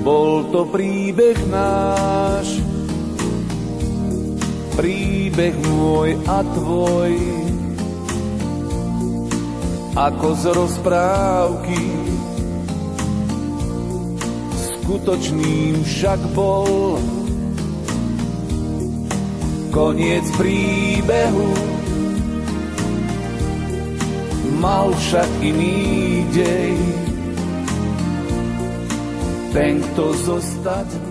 Bol to príbeh náš, príbeh môj a tvoj, ako z rozprávky. Skutočným však bol koniec príbehu, mal však iný dej. Ten, kto zostať